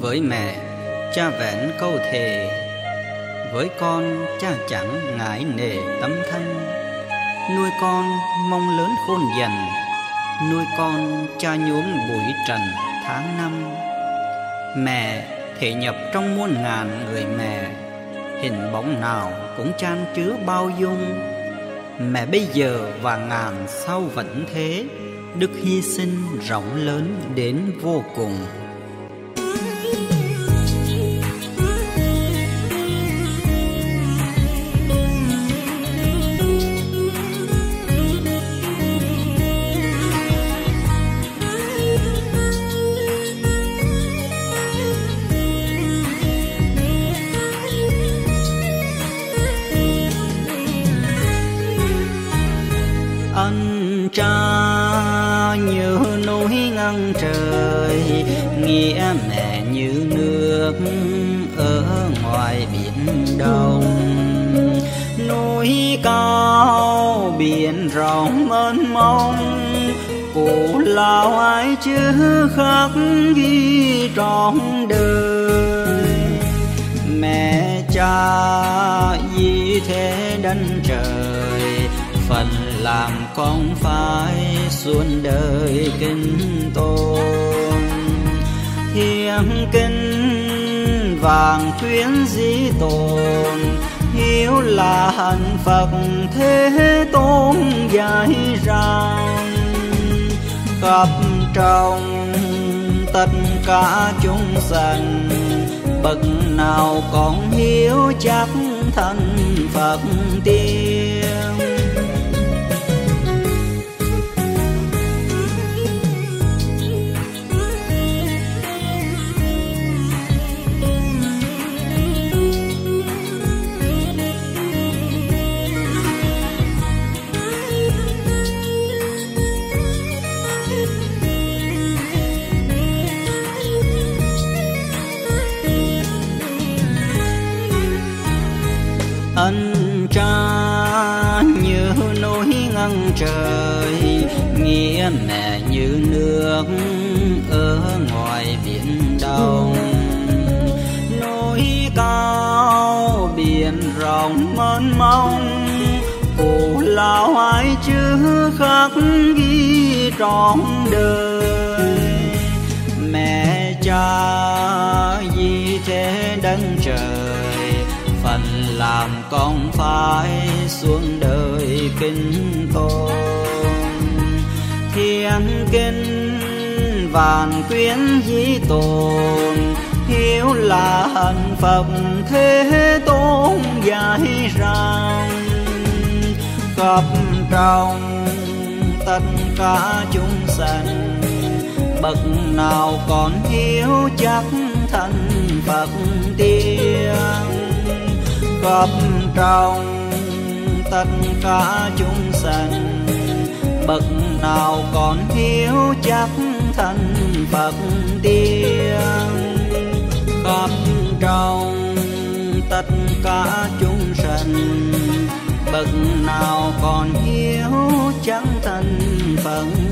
Với mẹ, cha vẹn câu thề, với con cha chẳng ngại nể tấm thân. Nuôi con mong lớn khôn dần, nuôi con cha nhuốm bụi trần tháng năm. Mẹ thể nhập trong muôn ngàn người mẹ, hình bóng nào cũng chan chứa bao dung. Mẹ bây giờ và ngàn sau vẫn thế, đức hy sinh rộng lớn đến vô cùng. Ân cha như núi ngăn trời, nghĩa mẹ như nước ở ngoài biển đông. Núi cao biển rộng mênh mông, cụ lao ai chứ khắc ghi trọn đời. Mẹ cha vì thế đấng trời, phần làm con phải suốt đời kính tôn. Thiêng kinh vàng tuyến di tồn, hiếu là hạnh Phật thế tôn dạy rằng. Khắp trong tất cả chúng sanh, bậc nào còn hiếu chắc thành Phật tiên. Ân cha như núi ngăn trời, nghĩa mẹ như nước ở ngoài biển đông. Núi cao biển rộng mênh mông, cụ lao ai chứ khắc ghi trọn đời. Mẹ cha vì thế đấng trời, phần làm con phải xuống đời kính tôn. Thiên kinh vạn quyến di tồn, hiếu là hạnh Phật thế tôn dạy rằng. Khắp trong tất cả chúng sanh, bậc nào còn hiếu chắc thành Phật tiên. Khắp trong tất cả chúng sanh, bậc nào còn hiếu chắc thành Phật tiên. Khắp trong tất cả chúng sanh, bậc nào còn hiếu chắc thành Phật